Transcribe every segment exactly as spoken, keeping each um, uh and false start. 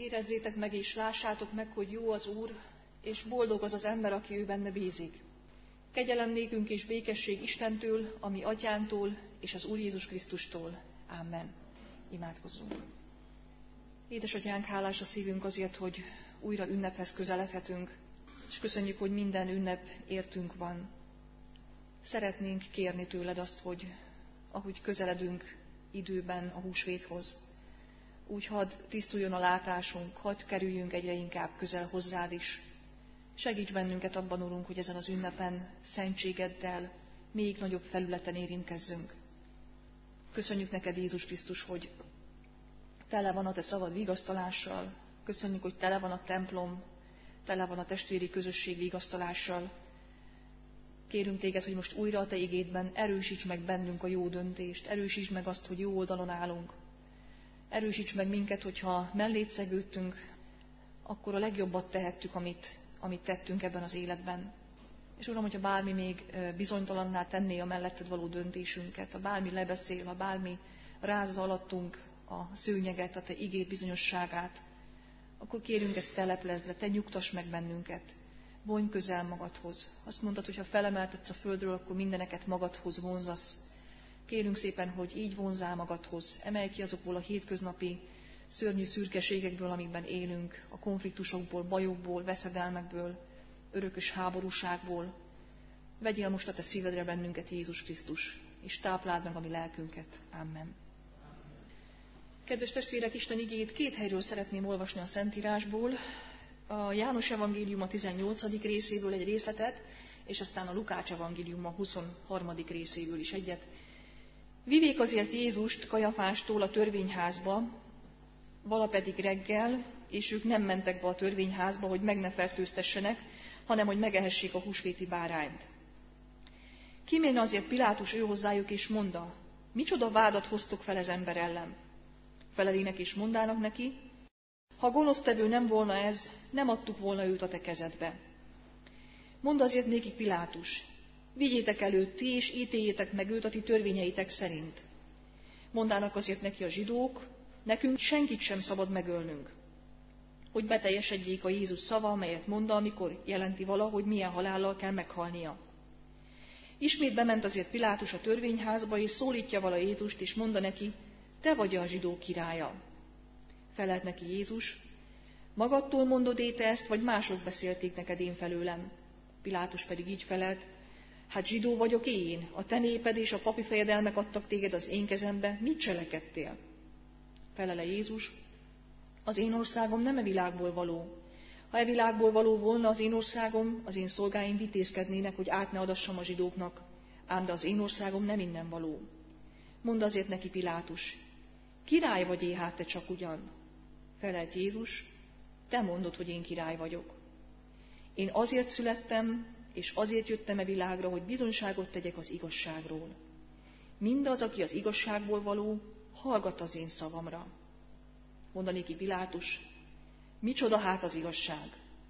Érezzétek meg és lássátok meg, hogy jó az Úr, és boldog az az ember, aki ő benne bízik. Kegyelem nékünk és békesség Istentől, a mi Atyántól és az Úr Jézus Krisztustól. Amen. Imádkozzunk. Édesatyánk, hálás a szívünk azért, hogy újra ünnephez közeledhetünk, és köszönjük, hogy minden ünnep értünk van. Szeretnénk kérni tőled azt, hogy ahogy közeledünk időben a húsvéthoz, úgy hadd tisztuljon a látásunk, hadd kerüljünk egyre inkább közel hozzád is. Segíts bennünket abban, Urunk, hogy ezen az ünnepen szentségeddel még nagyobb felületen érintkezzünk. Köszönjük neked, Jézus Krisztus, hogy tele van a te szavad vigasztalással. Köszönjük, hogy tele van a templom, tele van a testvéri közösség vigasztalással. Kérünk téged, hogy most újra a te igédben erősíts meg bennünk a jó döntést, erősíts meg azt, hogy jó oldalon állunk. Erősíts meg minket, hogyha mellét szegődtünk, akkor a legjobbat tehettük, amit, amit tettünk ebben az életben. És Uram, hogyha bármi még bizonytalanná tenné a melletted való döntésünket, ha bármi lebeszél, ha bármi rázza alattunk a szőnyeget, a te igéd bizonyosságát, akkor kérünk, ezt te leplezd le, te nyugtass meg bennünket, vonj közel magadhoz. Azt mondtad, hogy ha felemeltetsz a földről, akkor mindeneket magadhoz vonzasz. Kérünk szépen, hogy így vonzál magadhoz, emelj ki azokból a hétköznapi szörnyű szürkeségekből, amikben élünk, a konfliktusokból, bajokból, veszedelmekből, örökös háborúságból. Vegyél most a te szívedre bennünket, Jézus Krisztus, és tápláld meg a mi lelkünket. Amen. Kedves testvérek, Isten igéjét két helyről szeretném olvasni a Szentírásból. A János evangélium a tizennyolcadik részéből egy részletet, és aztán a Lukács evangélium a huszonharmadik részéből is egyet. Vivék azért Jézust Kajafástól a törvényházba, vala pedig reggel, és ők nem mentek be a törvényházba, hogy meg ne fertőztessenek, hanem hogy megehessék a húsvéti bárányt. Kiméne azért Pilátus ő hozzájuk, és mondta, micsoda vádat hoztok fel ez ember ellen? Felelének és mondának neki, ha gonosztevő nem volna ez, nem adtuk volna őt a te kezedbe. Mondd azért nékik Pilátus, vigyétek előtt ti, és ítéljétek meg őt a ti törvényeitek szerint. Mondának azért neki a zsidók, nekünk senkit sem szabad megölnünk, hogy beteljesedjék a Jézus szava, amelyet mondta, amikor jelenti vala, hogy milyen halállal kell meghalnia. Ismét bement azért Pilátus a törvényházba, és szólítja vala Jézust, és mondta neki, te vagy a zsidók királya. Felelt neki Jézus, magadtól mondod te ezt, vagy mások beszélték neked én felőlem? Pilátus pedig így felelt, hát zsidó vagyok én, a te néped és a papi fejedelmek adtak téged az én kezembe, mit cselekedtél? Felele Jézus, az én országom nem e világból való. Ha e világból való volna az én országom, az én szolgáim vitézkednének, hogy át ne adassam a zsidóknak, ám de az én országom nem innen való. Mondd azért neki Pilátus, király vagy é hát te csak ugyan? Felelt Jézus, te mondod, hogy én király vagyok. Én azért születtem, és azért jöttem e világra, hogy bizonyságot tegyek az igazságról. Mindaz, aki az igazságból való, hallgat az én szavamra. Mondani ki Pilátus, micsoda hát az igazság?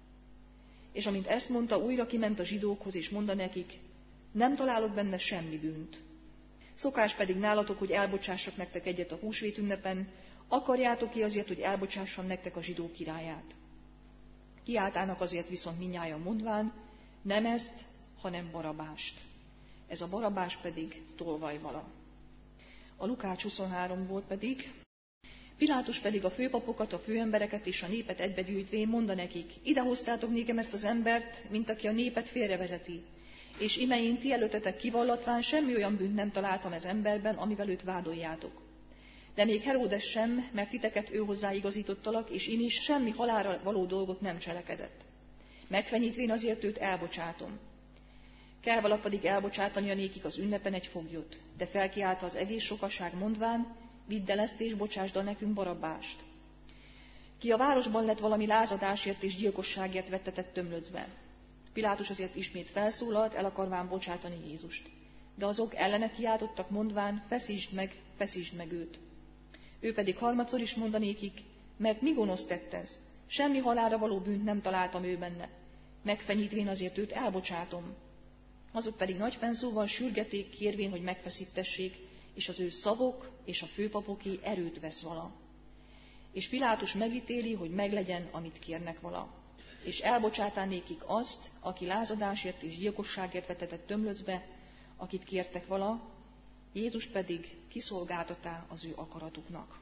És amint ezt mondta, újra kiment a zsidókhoz, és mondta nekik, nem találok benne semmi bűnt. Szokás pedig nálatok, hogy elbocsássak nektek egyet a húsvét ünnepen, akarjátok ki azért, hogy elbocsássam nektek a zsidó királyát. Kiáltának azért viszont mindnyájan mondván, nem ezt, hanem Barabást. Ez a Barabás pedig tolvajvala. A Lukács huszonháromból pedig, Pilátus pedig a főpapokat, a főembereket és a népet egybegyűjtvén mondta nekik, idehoztátok nékem ezt az embert, mint aki a népet félrevezeti, és ime én ti előttetek kivallatván semmi olyan bűnt nem találtam ez emberben, amivel őt vádoljátok. De még Heródes sem, mert titeket ő hozzáigazítottalak, és én is semmi halálra való dolgot nem cselekedett. Megfenyítvén azért őt elbocsátom. Kell vala pedig elbocsátani a nékik az ünnepen egy foglyot, de felkiálta az egész sokaság mondván, vidd el ezt és bocsásd el nekünk Barabbást. Ki a városban lett valami lázadásért és gyilkosságért vettetett tömlöcbe. Pilátus azért ismét felszólalt, el akarván bocsátani Jézust. De azok ellene kiáltottak mondván, feszítsd meg, feszítsd meg őt. Ő pedig harmadszor is mondanékik, mert mi gonosz tett ez? Semmi halálra való bűnt nem találtam ő benne. Megfenyítvén azért őt elbocsátom. Azok pedig nagy fennszóval sürgeték, kérvén, hogy megfeszítessék, és az ő szavok és a főpapoké erőt vesz vala. És Pilátus megítéli, hogy meglegyen, amit kérnek vala. És elbocsátá nékik azt, aki lázadásért és gyilkosságért vetetett tömlöcbe, akit kértek vala, Jézus pedig kiszolgáltatá az ő akaratuknak.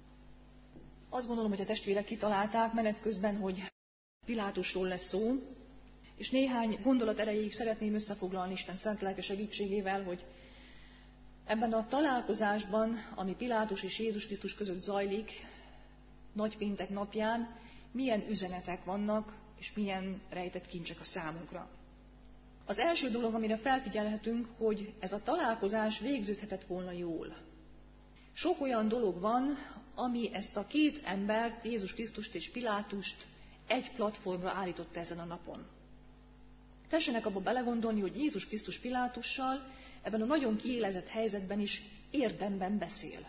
Azt gondolom, hogy a testvérek kitalálták menet közben, hogy Pilátusról lesz szó, és néhány gondolat erejéig szeretném összefoglalni Isten szent lelke segítségével, hogy ebben a találkozásban, ami Pilátus és Jézus Krisztus között zajlik, nagypéntek napján, milyen üzenetek vannak, és milyen rejtett kincsek a számunkra. Az első dolog, amire felfigyelhetünk, hogy ez a találkozás végződhetett volna jól. Sok olyan dolog van, ami ezt a két embert, Jézus Krisztust és Pilátust egy platformra állította ezen a napon. Tessenek abba belegondolni, hogy Jézus Krisztus Pilátussal ebben a nagyon kiélezett helyzetben is érdemben beszél.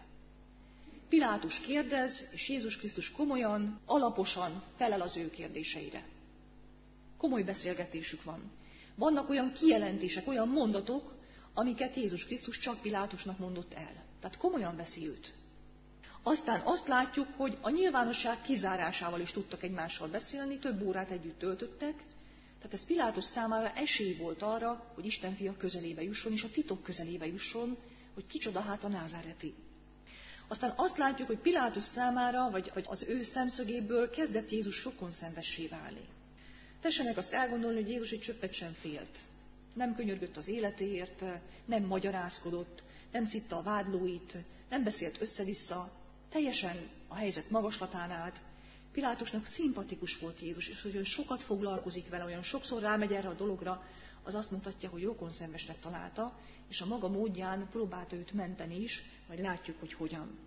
Pilátus kérdez, és Jézus Krisztus komolyan, alaposan felel az ő kérdéseire. Komoly beszélgetésük van. Vannak olyan kijelentések, olyan mondatok, amiket Jézus Krisztus csak Pilátusnak mondott el. Tehát komolyan veszi őt. Aztán azt látjuk, hogy a nyilvánosság kizárásával is tudtak egymással beszélni, több órát együtt töltöttek, tehát ez Pilátus számára esély volt arra, hogy Isten fia közelébe jusson, és a titok közelébe jusson, hogy kicsoda hát a názáreti. Aztán azt látjuk, hogy Pilátus számára, vagy, vagy az ő szemszögéből kezdett Jézus rokon szenvessé válni. Tessenek azt elgondolni, hogy Jézus egy csöppet sem félt. Nem könyörgött az életéért, nem magyarázkodott, nem szitta a vádlóit, nem beszélt össze-vissza, teljesen a helyzet magaslatán állt. Pilátusnak szimpatikus volt Jézus, és hogy olyan sokat foglalkozik vele, olyan sokszor rámegy erre a dologra, az azt mutatja, hogy rokonszenvesnek találta, és a maga módján próbálta őt menteni is, majd látjuk, hogy hogyan.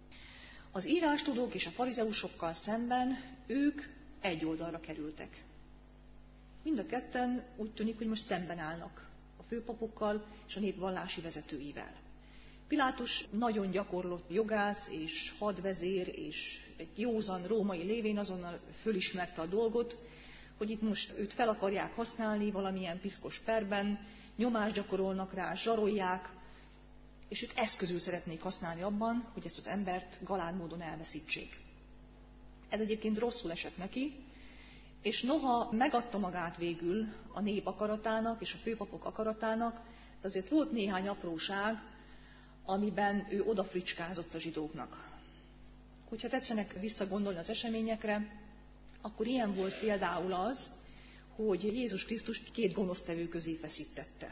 Az írástudók és a farizeusokkal szemben ők egy oldalra kerültek. Mind a ketten úgy tűnik, hogy most szemben állnak a főpapokkal és a nép vallási vezetőivel. Pilátus nagyon gyakorlott jogász és hadvezér, és egy józan római lévén azonnal fölismerte a dolgot, hogy itt most őt fel akarják használni valamilyen piszkos perben, nyomást gyakorolnak rá, zsarolják, és őt eszközül szeretnék használni abban, hogy ezt az embert galád módon elveszítsék. Ez egyébként rosszul esett neki, és noha megadta magát végül a nép akaratának és a főpapok akaratának, de azért volt néhány apróság, amiben ő odafricskázott a zsidóknak. Hogyha tetszenek visszagondolni az eseményekre, akkor ilyen volt például az, hogy Jézus Krisztust két gonosztevő közé feszítette.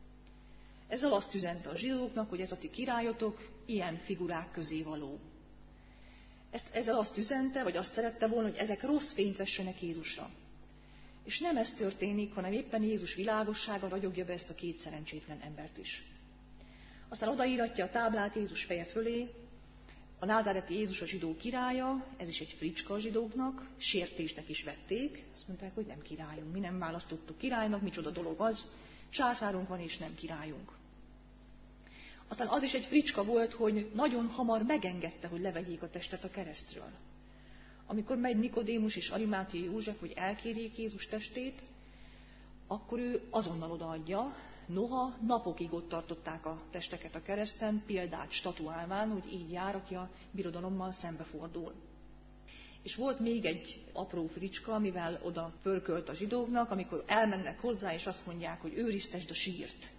Ezzel azt üzente a zsidóknak, hogy ez a ti királyotok ilyen figurák közé való. Ezt, ezzel azt üzente, vagy azt szerette volna, hogy ezek rossz fényt vessenek Jézusra. És nem ez történik, hanem éppen Jézus világossága ragyogja be ezt a két szerencsétlen embert is. Aztán odaíratja a táblát Jézus feje fölé, a názáreti Jézus a zsidó királya, ez is egy fricska a zsidóknak, sértésnek is vették, azt mondták, hogy nem királyunk, mi nem választottuk királynak, micsoda dolog az, császárunk van és nem királyunk. Aztán az is egy fricska volt, hogy nagyon hamar megengedte, hogy levegyék a testet a keresztről. Amikor megy Nikodémus és Arimátiai József, hogy elkérjék Jézus testét, akkor ő azonnal odaadja, noha napokig ott tartották a testeket a kereszten, példát statuálván, hogy így jár, aki a birodalommal szembefordul. És volt még egy apró fricska, amivel oda fölkölt a zsidóknak, amikor elmennek hozzá, és azt mondják, hogy őriztesd a sírt.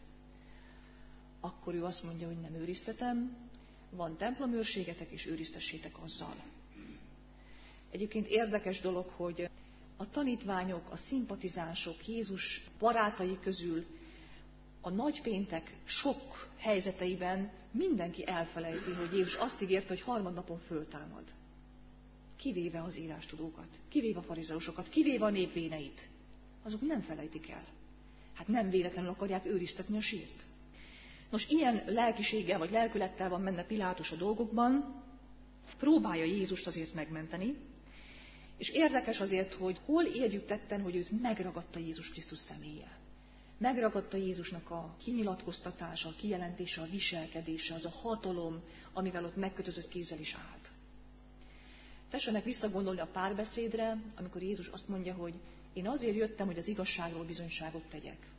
Akkor ő azt mondja, hogy nem őriztetem, van templomőrségetek, és őriztessétek azzal. Egyébként érdekes dolog, hogy a tanítványok, a szimpatizánsok, Jézus barátai közül a nagypéntek sok helyzeteiben mindenki elfelejti, hogy Jézus azt ígérte, hogy harmadnapon föltámad. Kivéve az írástudókat, kivéve a farizeusokat, kivéve a népvéneit. Azok nem felejtik el. Hát nem véletlenül akarják őriztetni a sírt. Nos, ilyen lelkiséggel vagy lelkülettel van menne Pilátus a dolgokban, próbálja Jézust azért megmenteni, és érdekes azért, hogy hol érjük tetten, hogy őt megragadta Jézus Krisztus személye. Megragadta Jézusnak a kinyilatkoztatása, a kijelentése, a viselkedése, az a hatalom, amivel ott megkötözött kézzel is állt. Tessenek visszagondolni a párbeszédre, amikor Jézus azt mondja, hogy én azért jöttem, hogy az igazságról bizonyságot tegyek.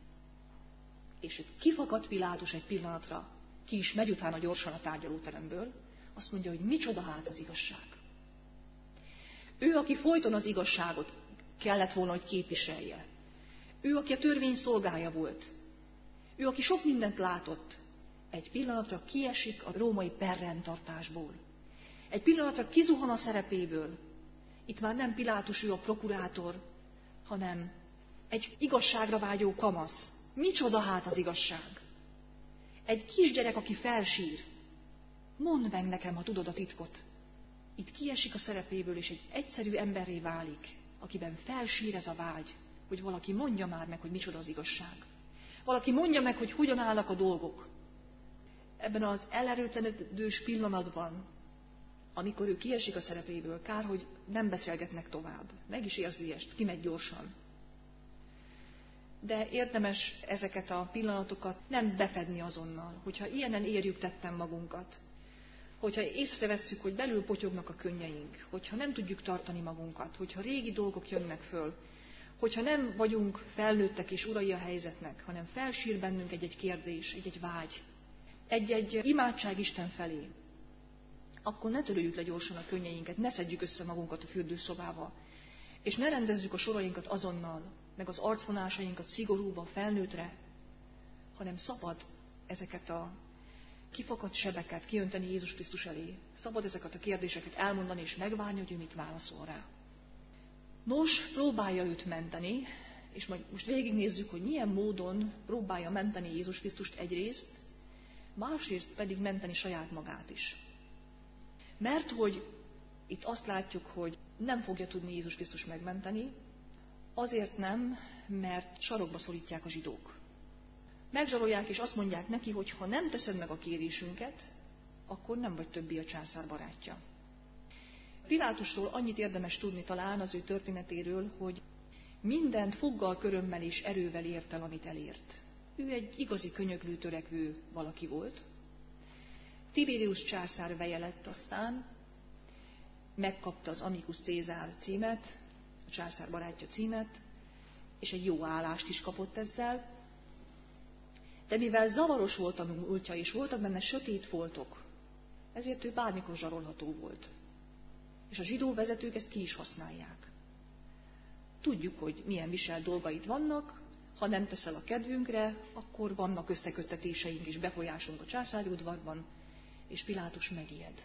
És kifakadt Pilátus egy pillanatra, ki is megy utána gyorsan a tárgyalóteremből, azt mondja, hogy micsoda hát az igazság. Ő, aki folyton az igazságot kellett volna, hogy képviselje. Ő, aki a törvény szolgája volt. Ő, aki sok mindent látott. Egy pillanatra kiesik a római perrendtartásból. Egy pillanatra kizuhan a szerepéből. Itt már nem Pilátus, ő a prokurátor, hanem egy igazságra vágyó kamasz. Micsoda hát az igazság? Egy kisgyerek, aki felsír. Mondd meg nekem, ha tudod a titkot. Itt kiesik a szerepéből, és egy egyszerű emberré válik, akiben felsír ez a vágy, hogy valaki mondja már meg, hogy micsoda az igazság. Valaki mondja meg, hogy hogyan állnak a dolgok. Ebben az elerőtlenedős pillanatban, amikor ő kiesik a szerepéből, kár, hogy nem beszélgetnek tovább. Meg is érzi ezt, kimegy gyorsan. De érdemes ezeket a pillanatokat nem befedni azonnal. Hogyha ilyenen érjük tetten magunkat, hogyha észrevesszük, hogy belül potyognak a könnyeink, hogyha nem tudjuk tartani magunkat, hogyha régi dolgok jönnek föl, hogyha nem vagyunk felnőttek és urai a helyzetnek, hanem felsír bennünk egy-egy kérdés, egy-egy vágy, egy-egy imádság Isten felé, akkor ne töröljük le gyorsan a könnyeinket, ne szedjük össze magunkat a fürdőszobába, és ne rendezzük a sorainkat azonnal, meg az arcvonásainkat szigorúba, felnőttre, hanem szabad ezeket a kifakadt sebeket kiönteni Jézus Krisztus elé. Szabad ezeket a kérdéseket elmondani és megvárni, hogy ő mit válaszol rá. Nos, próbálja őt menteni, és majd most végignézzük, hogy milyen módon próbálja menteni Jézus Krisztust egyrészt, másrészt pedig menteni saját magát is. Mert hogy itt azt látjuk, hogy nem fogja tudni Jézus Krisztus megmenteni, azért nem, mert sarokba szorítják a zsidók. Megzsarolják és azt mondják neki, hogy ha nem teszed meg a kérésünket, akkor nem vagy többé a császár barátja. Pilátustól annyit érdemes tudni talán az ő történetéről, hogy mindent foggal, körömmel és erővel ért el, amit elért. Ő egy igazi könyöklő, törekvő valaki volt. Tiberius császár veje lett aztán, megkapta az Amicus Caesar címet, a császár barátja címet, és egy jó állást is kapott ezzel. De mivel zavaros volt a múltja, és voltak benne sötét foltok, ezért ő bármikor zsarolható volt. És a zsidó vezetők ezt ki is használják. Tudjuk, hogy milyen viselt dolgaid vannak, ha nem teszel a kedvünkre, akkor vannak összeköttetéseink és befolyásunk a császári udvarban, és Pilátus megijed.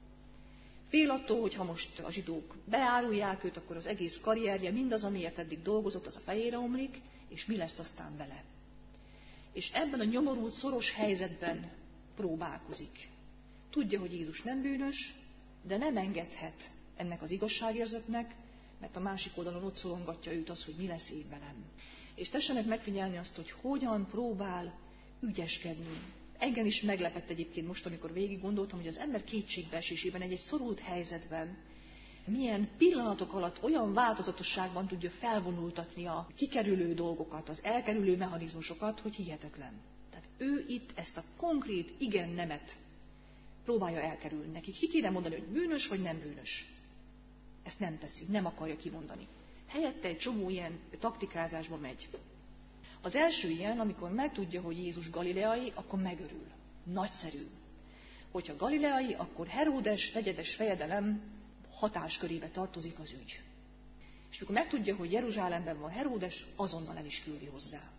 Fél attól, hogy ha most a zsidók beárulják őt, akkor az egész karrierje, mindaz, amiért eddig dolgozott, az a fejére omlik, és mi lesz aztán vele. És ebben a nyomorult, szoros helyzetben próbálkozik. Tudja, hogy Jézus nem bűnös, de nem engedhet ennek az igazságérzetnek, mert a másik oldalon ott szorongatja őt az, hogy mi lesz én velem. És tessenek megfigyelni azt, hogy hogyan próbál ügyeskedni. Engem is meglepett egyébként most, amikor végig gondoltam, hogy az ember kétségbeesésében, egy-egy szorult helyzetben milyen pillanatok alatt olyan változatosságban tudja felvonultatni a kikerülő dolgokat, az elkerülő mechanizmusokat, hogy hihetetlen. Tehát ő itt ezt a konkrét igen-nemet próbálja elkerülni. Neki ki kéne mondani, hogy bűnös vagy nem bűnös. Ezt nem teszi, nem akarja kimondani. Helyette egy csomó ilyen taktikázásba megy. Az első ilyen, amikor megtudja, hogy Jézus galileai, akkor megörül. Nagyszerű. Hogyha galileai, akkor Heródes negyedes fejedelem hatáskörébe tartozik az ügy. És amikor megtudja, hogy Jeruzsálemben van Heródes, azonnal el is küldi hozzá.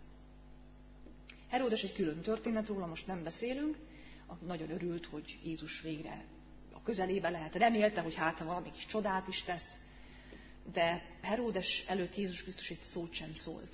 Heródes egy külön történet, róla most nem beszélünk, nagyon örült, hogy Jézus végre a közelébe lehet, remélte, hogy hát valami kis csodát is tesz, de Heródes előtt Jézus Krisztus egy szót sem szólt.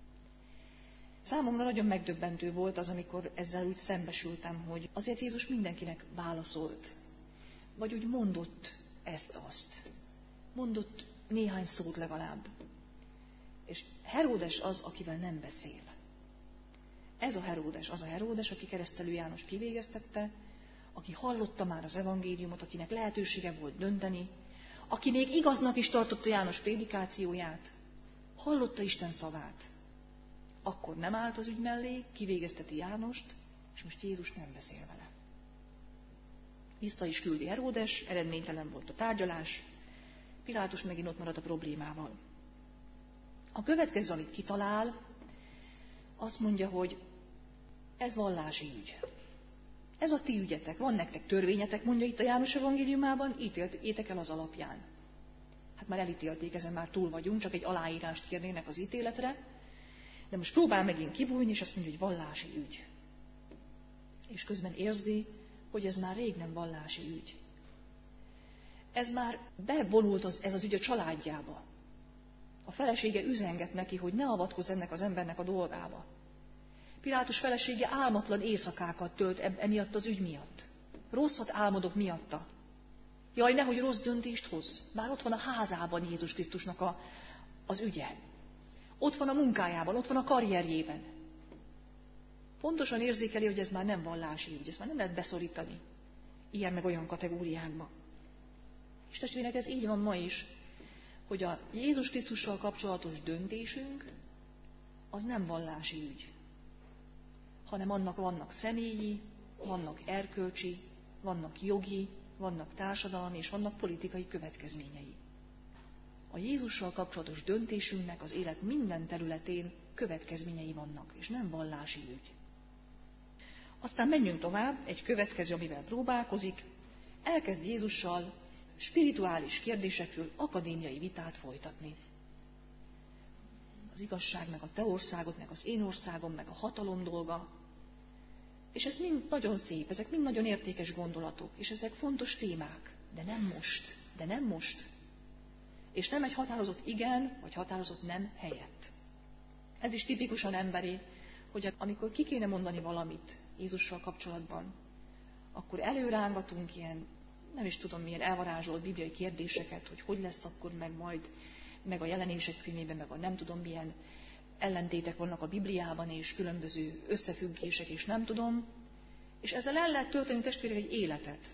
Számomra nagyon megdöbbentő volt az, amikor ezzel úgy szembesültem, hogy azért Jézus mindenkinek válaszolt, vagy úgy mondott ezt-azt. Mondott néhány szót legalább. És Heródes az, akivel nem beszél. Ez a Heródes, az a Heródes, aki Keresztelő Jánost kivégeztette, aki hallotta már az evangéliumot, akinek lehetősége volt dönteni, aki még igaznak is tartotta János prédikációját, hallotta Isten szavát. Akkor nem állt az ügy mellé, kivégezteti Jánost, és most Jézus nem beszél vele. Vissza is küldi Heródes, eredménytelen volt a tárgyalás, Pilátus megint ott marad a problémával. A következő, amit kitalál, azt mondja, hogy ez vallási ügy. Ez a ti ügyetek, van nektek törvényetek, mondja itt a János evangéliumában, ítéljétek el az alapján. Hát már elítélték, ezen már túl vagyunk, csak egy aláírást kérnének az ítéletre, de most próbál megint kibújni, és azt mondja, hogy vallási ügy. És közben érzi, hogy ez már rég nem vallási ügy. Ez már bevonult az, ez az ügy a családjába. A felesége üzenget neki, hogy ne avatkozz ennek az embernek a dolgába. Pilátus felesége álmatlan éjszakákat tölt emiatt az ügy miatt. Rosszat álmodok miatta. Jaj, nehogy rossz döntést hoz. Már ott van a házában Jézus Krisztusnak a, az ügye. Ott van a munkájában, ott van a karrierjében. Pontosan érzékeli, hogy ez már nem vallási ügy, ezt már nem lehet beszorítani ilyen meg olyan kategóriákba. És testvérek, ez így van ma is, hogy a Jézus Krisztussal kapcsolatos döntésünk az nem vallási ügy, hanem annak vannak személyi, vannak erkölcsi, vannak jogi, vannak társadalmi és vannak politikai következményei. A Jézussal kapcsolatos döntésünknek az élet minden területén következményei vannak, és nem vallási ügy. Aztán menjünk tovább, egy következő, amivel próbálkozik, elkezd Jézussal spirituális kérdésekről akadémiai vitát folytatni. Az igazság, meg a te országod, meg az én országom, meg a hatalom dolga. És ez mind nagyon szép, ezek mind nagyon értékes gondolatok, és ezek fontos témák, de nem most, de nem most. És nem egy határozott igen, vagy határozott nem helyett. Ez is tipikusan emberi, hogy amikor ki kéne mondani valamit Jézussal kapcsolatban, akkor előrángatunk ilyen, nem is tudom milyen elvarázsolt bibliai kérdéseket, hogy hogy lesz akkor meg majd, meg a jelenések könyvében, meg a nem tudom milyen ellentétek vannak a Bibliában, és különböző összefüggések, és nem tudom. És ezzel el lehet tölteni testvérek egy életet.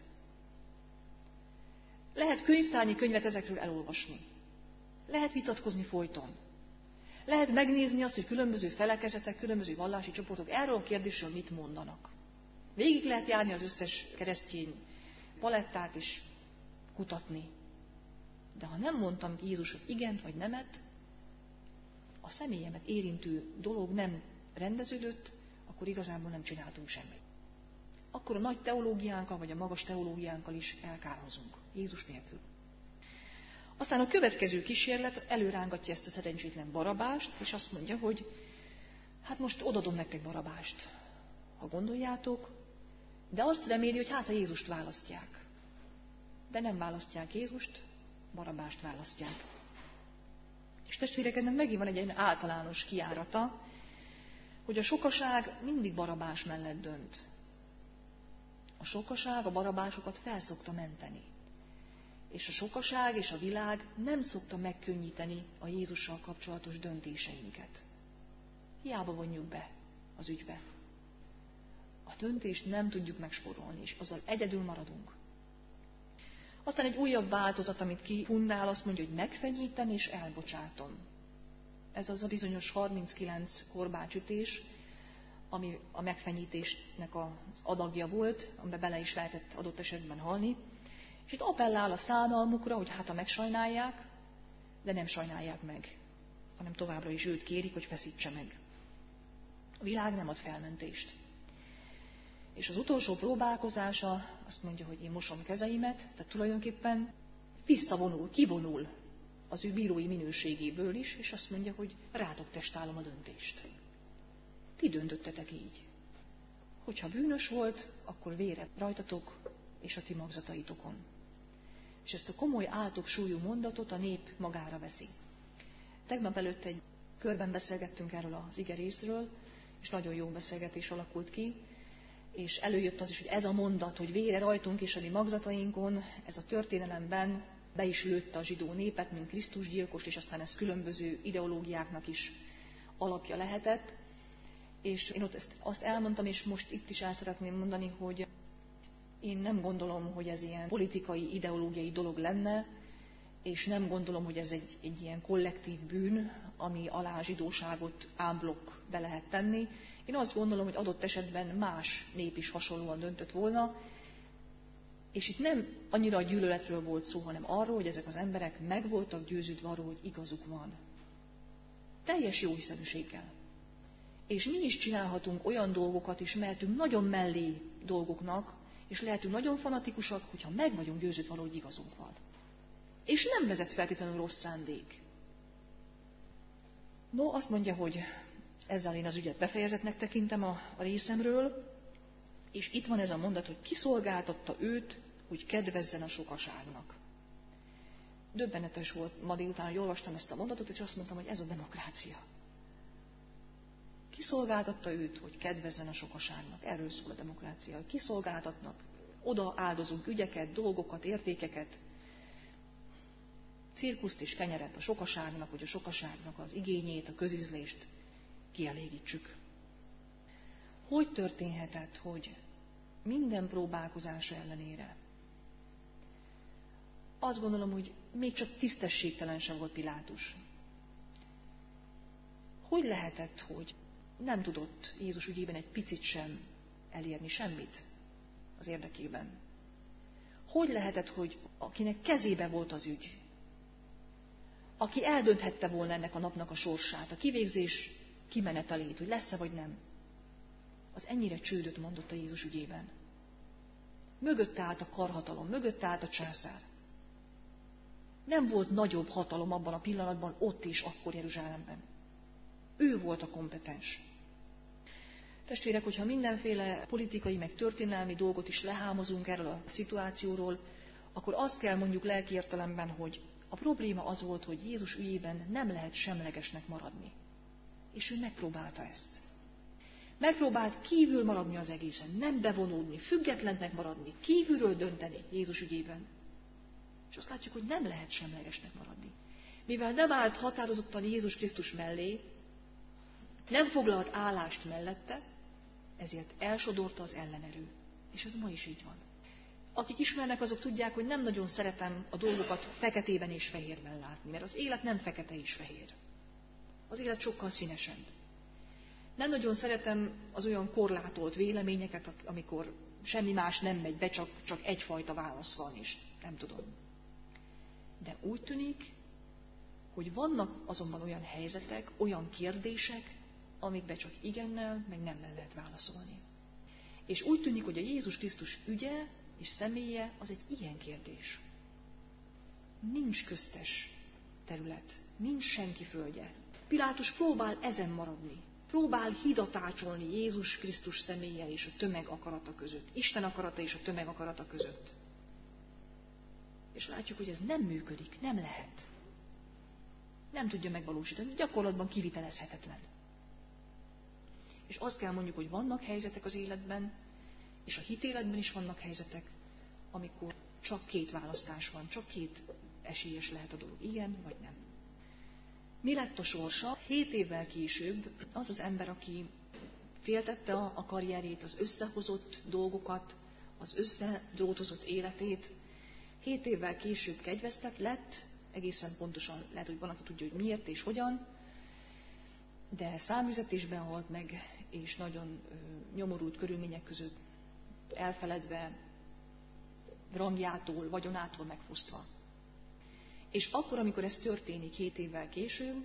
Lehet könyvtárnyi könyvet ezekről elolvasni. Lehet vitatkozni folyton. Lehet megnézni azt, hogy különböző felekezetek, különböző vallási csoportok erről a kérdésről mit mondanak. Végig lehet járni az összes keresztény palettát és kutatni. De ha nem mondtam ki Jézus, hogy igent vagy nemet, a személyemet érintő dolog nem rendeződött, akkor igazából nem csináltunk semmit. Akkor a nagy teológiánkkal, vagy a magas teológiánkkal is elkárhozunk, Jézus nélkül. Aztán a következő kísérlet előrángatja ezt a szerencsétlen Barabást, és azt mondja, hogy hát most odadom nektek Barabást, ha gondoljátok, de azt reméli, hogy hát a Jézust választják. De nem választják Jézust, Barabást választják. És testvérek, ennek megint van egy ilyen általános kijárata, hogy a sokaság mindig Barabás mellett dönt. A sokaság a barabásokat felszokta menteni. És a sokaság és a világ nem szokta megkönnyíteni a Jézussal kapcsolatos döntéseinket. Hiába vonjuk be az ügybe. A döntést nem tudjuk megspórolni, és azzal egyedül maradunk. Aztán egy újabb változat, amit kifundál, azt mondja, hogy megfenyítem és elbocsátom. Ez az a bizonyos harminckilenc korbácsütés, ami a megfenyítésnek az adagja volt, amiben bele is lehetett adott esetben halni. És itt appellál a szánalmukra, hogy hát ha megsajnálják, de nem sajnálják meg, hanem továbbra is őt kérik, hogy feszítse meg. A világ nem ad felmentést. És az utolsó próbálkozása azt mondja, hogy én mosom kezeimet, tehát tulajdonképpen visszavonul, kivonul az ő bírói minőségéből is, és azt mondja, hogy rátok testálom a döntést. Ti döntöttetek így. Hogyha bűnös volt, akkor vére rajtatok és a ti magzataitokon. És ezt a komoly áltok súlyú mondatot a nép magára veszi. Tegnap előtt egy körben beszélgettünk erről az ige részről, és nagyon jó beszélgetés alakult ki, és előjött az is, hogy ez a mondat, hogy vére rajtunk és a mi magzatainkon, ez a történelemben be is lőtte a zsidó népet, mint Krisztus gyilkost, és aztán ez különböző ideológiáknak is alapja lehetett. És én ott ezt, azt elmondtam, és most itt is el szeretném mondani, hogy én nem gondolom, hogy ez ilyen politikai, ideológiai dolog lenne, és nem gondolom, hogy ez egy, egy ilyen kollektív bűn, ami alá a zsidóságot ámblokk be lehet tenni. Én azt gondolom, hogy adott esetben más nép is hasonlóan döntött volna, és itt nem annyira a gyűlöletről volt szó, hanem arról, hogy ezek az emberek meg voltak győződve arról, hogy igazuk van. Teljes jóhiszeműséggel. És mi is csinálhatunk olyan dolgokat, és mehetünk nagyon mellé dolgoknak, és lehetünk nagyon fanatikusak, hogyha meg vagyunk győződve arról, hogy igazunk van. És nem vezet feltétlenül rossz szándék. No, azt mondja, hogy ezzel én az ügyet befejezetnek tekintem a, a részemről, és itt van ez a mondat, hogy kiszolgáltatta őt, hogy kedvezzen a sokaságnak. Döbbenetes volt ma délután, hogy olvastam ezt a mondatot, és azt mondtam, hogy ez a demokrácia. Kiszolgáltatta őt, hogy kedvezzen a sokaságnak. Erről szól a demokrácia, hogy kiszolgáltatnak, oda áldozunk ügyeket, dolgokat, értékeket, cirkuszt és kenyeret a sokaságnak, hogy a sokaságnak az igényét, a közízlést kielégítsük. Hogy történhetett, hogy minden próbálkozása ellenére? Azt gondolom, hogy még csak tisztességtelen sem volt Pilátus. Hogy lehetett, hogy nem tudott Jézus ügyében egy picit sem elérni semmit az érdekében? Hogy lehetett, hogy akinek kezébe volt az ügy, aki eldönthette volna ennek a napnak a sorsát, a kivégzés kimenetelét, hogy lesz-e vagy nem, az ennyire csődöt mondott a Jézus ügyében. Mögötte állt a karhatalom, mögötte állt a császár. Nem volt nagyobb hatalom abban a pillanatban, ott és akkor Jeruzsálemben. Ő volt a kompetens. Testvérek, hogyha mindenféle politikai, meg történelmi dolgot is lehámozunk erről a szituációról, akkor azt kell mondjuk lelki értelemben, hogy a probléma az volt, hogy Jézus ügyében nem lehet semlegesnek maradni. És ő megpróbálta ezt. Megpróbált kívül maradni az egészen, nem bevonódni, függetlennek maradni, kívülről dönteni Jézus ügyében. És azt látjuk, hogy nem lehet semlegesnek maradni. Mivel nem állt határozottan Jézus Krisztus mellé, nem foglalt állást mellette, ezért elsodorta az ellenerő. És ez ma is így van. Akik ismernek, azok tudják, hogy nem nagyon szeretem a dolgokat feketében és fehérben látni, mert az élet nem fekete és fehér. Az élet sokkal színesebb. Nem nagyon szeretem az olyan korlátolt véleményeket, amikor semmi más nem megy be, csak, csak egyfajta válasz van, és nem tudom. De úgy tűnik, hogy vannak azonban olyan helyzetek, olyan kérdések, amikbe csak igennel, meg nemmel lehet válaszolni. És úgy tűnik, hogy a Jézus Krisztus ügye és személye az egy ilyen kérdés. Nincs köztes terület, nincs senki földje. Pilátus próbál ezen maradni. Próbál hidat ácsolni Jézus Krisztus személye és a tömeg akarata között. Isten akarata és a tömeg akarata között. És látjuk, hogy ez nem működik, nem lehet. Nem tudja megvalósítani, gyakorlatban kivitelezhetetlen. És azt kell mondjuk, hogy vannak helyzetek az életben, és a hitéletben is vannak helyzetek, amikor csak két választás van, csak két esélyes lehet a dolog, igen vagy nem. Mi lett a sorsa? Hét évvel később az az ember, aki féltette a karrierét, az összehozott dolgokat, az összedrótozott életét, hét évvel később kegyvesztett lett, egészen pontosan lehet, hogy van, aki tudja, hogy miért és hogyan, de száműzetésben halt meg, és nagyon ö, nyomorult körülmények között elfeledve, rangjától, vagyonától megfosztva. És akkor, amikor ez történik hét évvel később,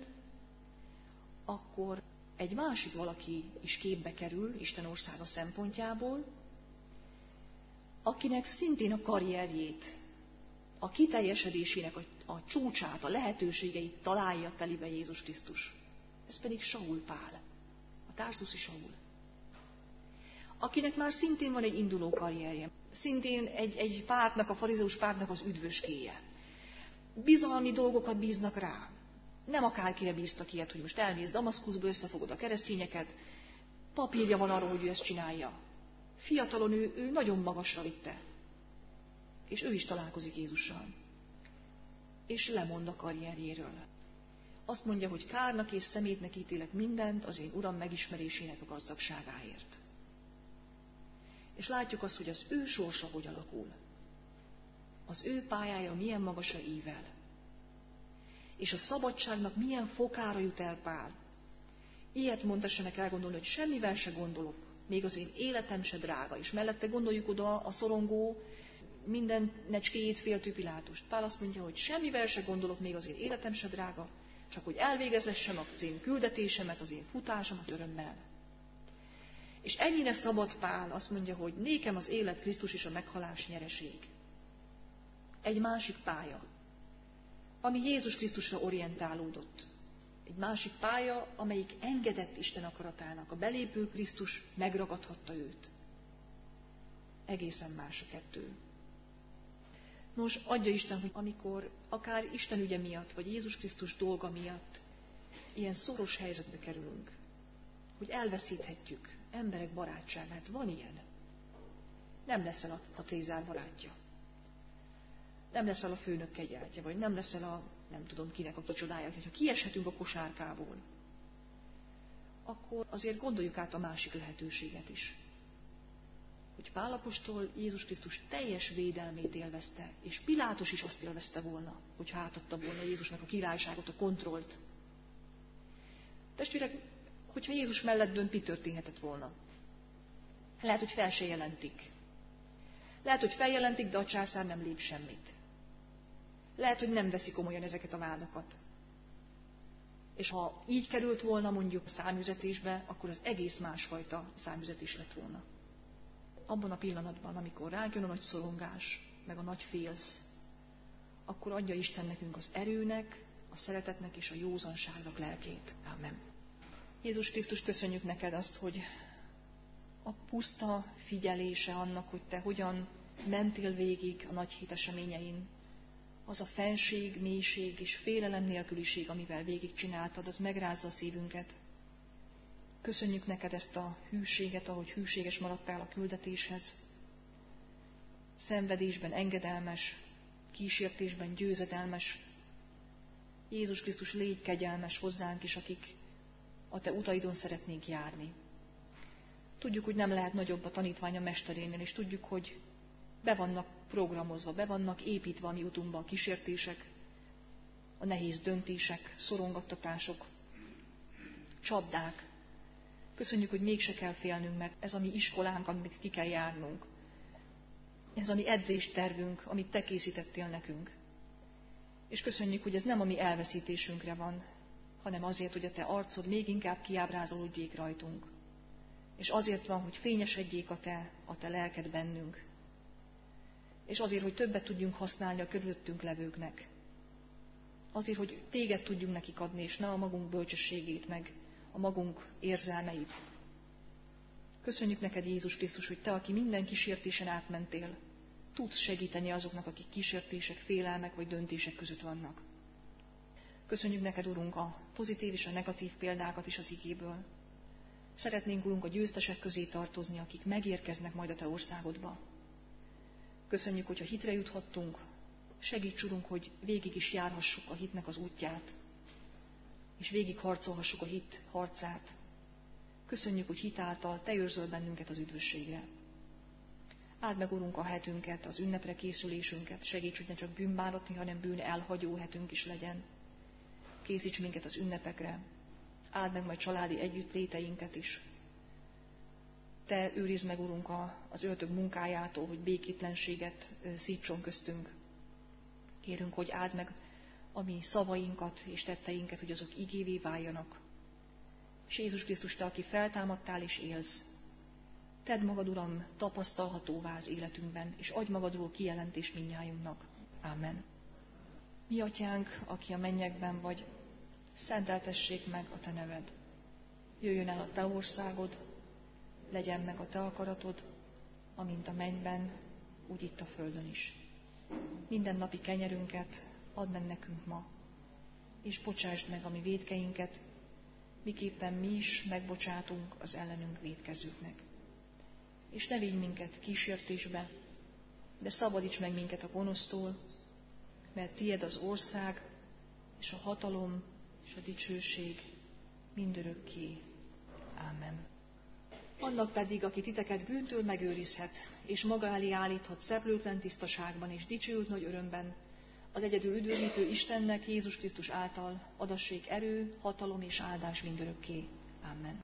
akkor egy másik valaki is képbe kerül Isten országa szempontjából, akinek szintén a karrierjét, a kiteljesedésének a, a csúcsát, a lehetőségeit találja telibe Jézus Krisztus. Ez pedig Saul Pál, a tarszuszi Saul. Akinek már szintén van egy induló karrierje, szintén egy, egy pártnak, a farizeus pártnak az üdvöskéje. Bizalmi dolgokat bíznak rá. Nem akárkire bíztak ilyet, hogy most elmész Damaszkuszba, összefogod a keresztényeket, papírja van arról, hogy ő ezt csinálja. Fiatalon ő, ő nagyon magasra vitte. És ő is találkozik Jézussal. És lemond a karrierjéről. Azt mondja, hogy kárnak és szemétnek ítélek mindent az én Uram megismerésének a gazdagságáért. És látjuk azt, hogy az ő sorsa hogy alakul. Az ő pályája milyen magasra ível. És a szabadságnak milyen fokára jut el Pál. Ilyet mondta se meg elgondolni, hogy semmivel se gondolok, még az én életem se drága. És mellette gondoljuk oda a szorongó, minden necskéjét féltő Pilátust. Pál azt mondja, hogy semmivel se gondolok, még az én életem se drága, csak hogy elvégezessem az én küldetésemet, az én futásomat örömmel. És ennyire szabad Pál azt mondja, hogy nékem az élet Krisztus és a meghalás nyereség. Egy másik pálya. ami Jézus Krisztusra orientálódott. Egy másik pálya, amelyik engedett Isten akaratának. A belépő Krisztus megragadhatta őt. Egészen más a kettő. Nos, adja Isten, hogy amikor akár Isten ügye miatt, vagy Jézus Krisztus dolga miatt ilyen szoros helyzetbe kerülünk, hogy elveszíthetjük emberek barátságát. Van ilyen. Nem leszel a Cézár barátja. Nem leszel a főnök kegyeltje, vagy nem leszel a nem tudom kinek a kicsodája, hogyha kieshetünk a kosárkából, akkor azért gondoljuk át a másik lehetőséget is. Hogy Pál apostol Jézus Krisztus teljes védelmét élvezte, és Pilátus is azt élvezte volna, hogy átadta volna Jézusnak a királyságot, a kontrollt. Testvérek, hogyha Jézus mellett dönt, mi történhetett volna? Lehet, hogy fel se jelentik. Lehet, hogy feljelentik, de a császár nem lép semmit. Lehet, hogy nem veszi komolyan ezeket a vádakat. És ha így került volna mondjuk számüzetésbe, akkor az egész másfajta számüzetés lett volna. Abban a pillanatban, amikor ránk jön a nagy szorongás, meg a nagy félsz, akkor adja Isten nekünk az erőnek, a szeretetnek és a józanságnak lelkét. Amen. Jézus Krisztus, köszönjük neked azt, hogy a puszta figyelése annak, hogy te hogyan mentél végig a nagy hét eseményein, az a fenség, mélység és félelem nélküliség, amivel végigcsináltad, az megrázza a szívünket. Köszönjük neked ezt a hűséget, ahogy hűséges maradtál a küldetéshez. Szenvedésben engedelmes, kísértésben győzedelmes. Jézus Krisztus, légy kegyelmes hozzánk is, akik a te utaidon szeretnénk járni. Tudjuk, hogy nem lehet nagyobb a tanítvány a mesterénél, és tudjuk, hogy be vannak programozva, be vannak építve a mi utunkba a kísértések, a nehéz döntések, szorongattatások, csapdák. Köszönjük, hogy mégse kell félnünk, mert ez a mi iskolánk, amit ki kell járnunk. Ez a mi edzéstervünk, amit te készítettél nekünk. És köszönjük, hogy ez nem a mi elveszítésünkre van, hanem azért, hogy a te arcod még inkább kiábrázolódjék rajtunk. És azért van, hogy fényesedjék a te, a te lelked bennünk. És azért, hogy többet tudjunk használni a körülöttünk levőknek. Azért, hogy téged tudjunk nekik adni, és ne a magunk bölcsességét, meg a magunk érzelmeit. Köszönjük neked, Jézus Krisztus, hogy te, aki minden kísértésen átmentél, tudsz segíteni azoknak, akik kísértések, félelmek vagy döntések között vannak. Köszönjük neked, Urunk, a pozitív és a negatív példákat is az igéből. Szeretnénk, Urunk, a győztesek közé tartozni, akik megérkeznek majd a te országodba. Köszönjük, hogyha hitre juthattunk, segíts, Urunk, hogy végig is járhassuk a hitnek az útját, és végig harcolhassuk a hit harcát. Köszönjük, hogy hitáltal te őrzöl bennünket az üdvösségre. Áld meg, Urunk, a hetünket, az ünnepre készülésünket, segíts, hogy ne csak bűnbánatni, hanem bűn elhagyó hetünk is legyen. Készíts minket az ünnepekre, áld meg majd családi együttléteinket is. Te őrizd meg, Urunk, az öltök munkájától, hogy békétlenséget szítson köztünk. Kérünk, hogy áld meg a mi szavainkat és tetteinket, hogy azok igévé váljanak. És Jézus Krisztus, te, aki feltámadtál és élsz, tedd magad, Uram, tapasztalhatóvá az életünkben, és adj magadról kijelentést mindnyájunknak. Amen. Mi atyánk, aki a mennyekben vagy, szenteltessék meg a te neved. Jöjjön el a te országod, legyen meg a te akaratod, amint a mennyben, úgy itt a földön is. Minden napi kenyerünket add meg nekünk ma, és bocsásd meg a mi vétkeinket, miképpen mi is megbocsátunk az ellenünk vétkezőknek. És ne vigy minket kísértésbe, de szabadíts meg minket a gonosztól, mert tied az ország, és a hatalom, és a dicsőség mindörökké. Ámen. Annak pedig, aki titeket bűntől megőrizhet, és maga elé állíthat szeplőtlen tisztaságban és dicsőült nagy örömben, az egyedül üdvözítő Istennek Jézus Krisztus által adassék erő, hatalom és áldás mindörökké. Amen.